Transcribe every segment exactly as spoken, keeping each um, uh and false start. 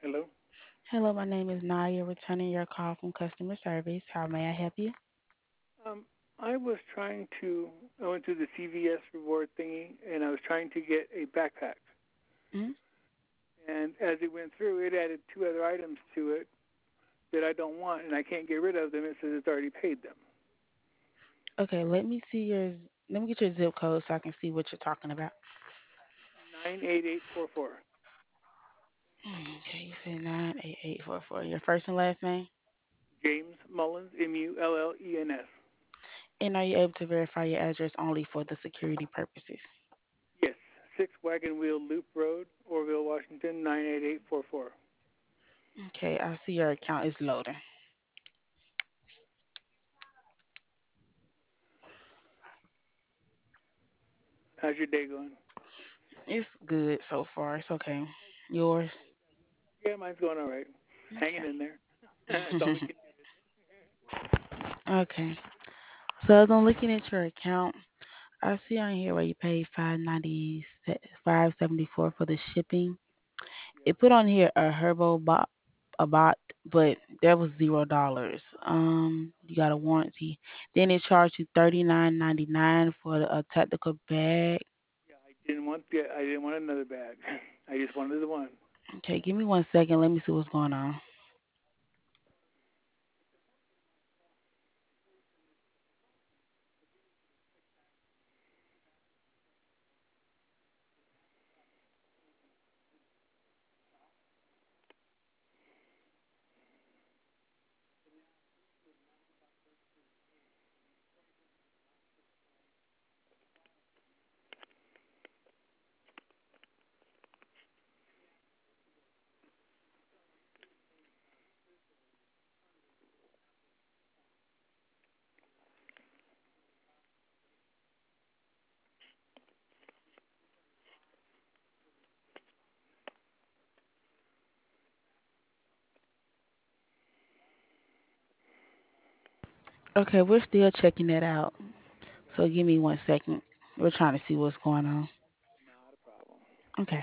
Hello. Hello, my name is Naya, returning your call from customer service. How may I help you? Um, I was trying to. I went through the C V S reward thingy, and I was trying to get a backpack. Hmm. And as it went through, it added two other items to it that I don't want, and I can't get rid of them. It says it's already paid them. Okay, let me see your. Let me get your zip code so I can see what you're talking about. Nine eight eight four four. Okay, you said nine eight eight four four. Your first and last name, James Mullins, M U L L E N S. and are you able to verify your address only for the security purposes? Yes, Six Wagon Wheel Loop Road, Orville, Washington, nine eight eight four four. Okay, I see your account is loading. How's your day going? It's good so far. It's okay. Yours? Yeah, mine's going all right. Hanging in there. That's all we Okay. can do. Okay. So as I'm looking at your account, I see on here where you paid five ninety five seventy four for the shipping. Yep. It put on here a Herbo bot, a bot, but that was zero dollars. Um, you got a warranty. Then it charged you thirty nine ninety nine for the, a technical bag. Yeah, I didn't want the. I didn't want another bag. I just wanted the one. Okay, give me one second. Let me see what's going on. Okay, we're still checking that out. So give me one second. We're trying to see what's going on. Not a problem. Okay.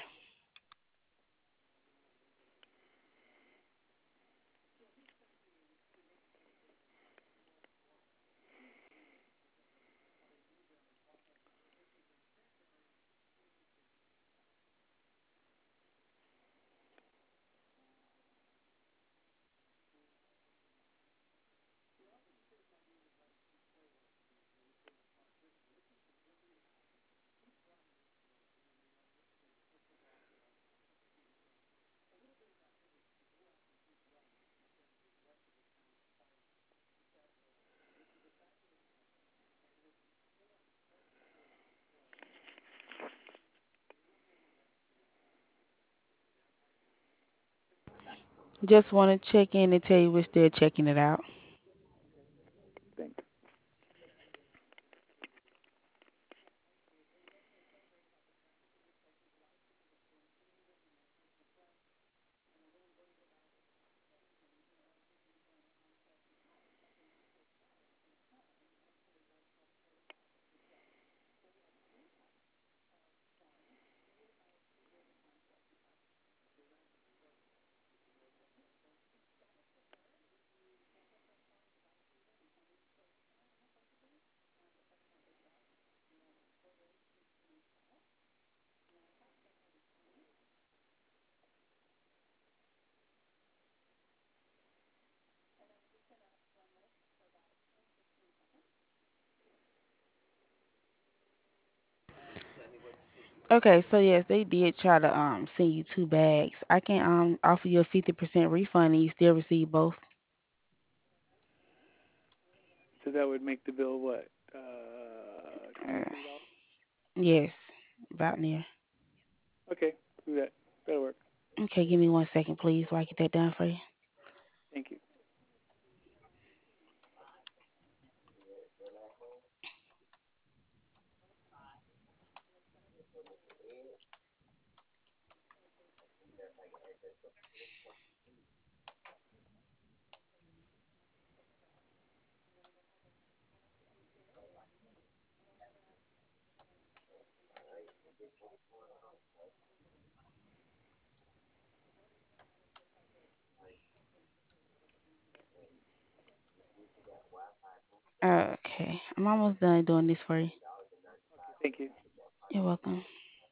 Just want to check in and tell you we're still checking it out. Thanks. Okay, so yes, they did try to um send you two bags. I can um offer you a fifty percent refund and you still receive both. So that would make the bill what? Uh, Uh, twenty-three dollars. yes, about near. Okay, do that. That'll work. Okay, give me one second, please, while I get that done for you. Thank you. Okay, I'm almost done doing this for you. Okay, thank you. You're welcome.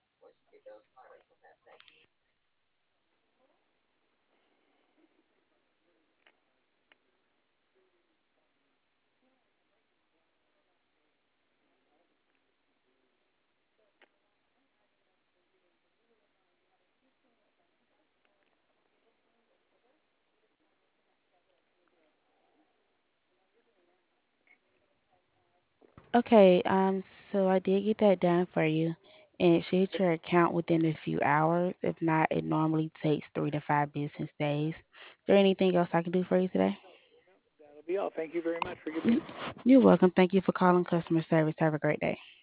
Okay, um, so I did get that done for you, and it should hit your account within a few hours. If not, it normally takes three to five business days. Is there anything else I can do for you today? That'll be all. Thank you very much for giving me You- a call. You're welcome. Thank you for calling customer service. Have a great day.